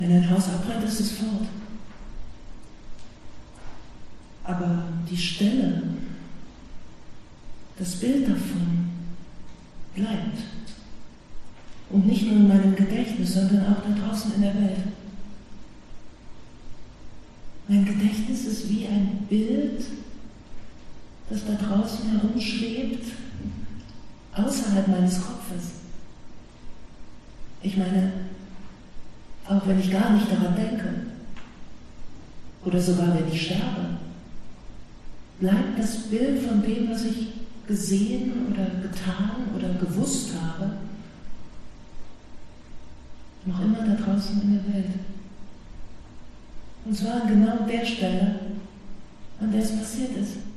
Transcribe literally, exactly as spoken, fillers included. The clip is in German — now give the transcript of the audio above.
Wenn ein Haus abbrennt, ist es fort. Aber die Stelle, das Bild davon bleibt. Und nicht nur in meinem Gedächtnis, sondern auch da draußen in der Welt. Mein Gedächtnis ist wie ein Bild, das da draußen herumschwebt, außerhalb meines Kopfes. Ich meine, auch wenn ich gar nicht daran denke, oder sogar wenn ich sterbe, bleibt das Bild von dem, was ich gesehen oder getan oder gewusst habe, noch immer da draußen in der Welt. Und zwar an genau der Stelle, an der es passiert ist.